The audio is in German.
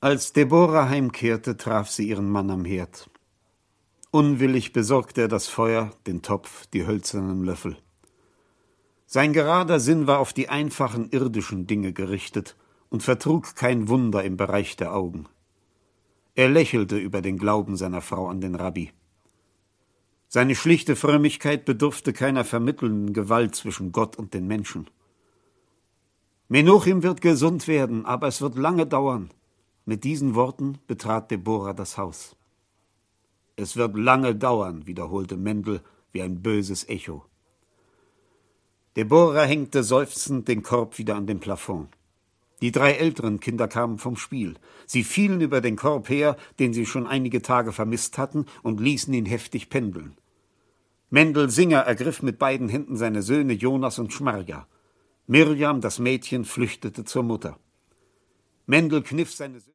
Als Deborah heimkehrte, traf sie ihren Mann am Herd. Unwillig besorgte er das Feuer, den Topf, die hölzernen Löffel. Sein gerader Sinn war auf die einfachen irdischen Dinge gerichtet und vertrug kein Wunder im Bereich der Augen. Er lächelte über den Glauben seiner Frau an den Rabbi. Seine schlichte Frömmigkeit bedurfte keiner vermittelnden Gewalt zwischen Gott und den Menschen. Menuchim wird gesund werden, aber es wird lange dauern. Mit diesen Worten betrat Deborah das Haus. Es wird lange dauern, wiederholte Mendel wie ein böses Echo. Deborah hängte seufzend den Korb wieder an den Plafond. Die 3 älteren Kinder kamen vom Spiel. Sie fielen über den Korb her, den sie schon einige Tage vermisst hatten, und ließen ihn heftig pendeln. Mendel Singer ergriff mit beiden Händen seine Söhne Jonas und Schmarja. Mirjam, das Mädchen, flüchtete zur Mutter. Mendel kniff seine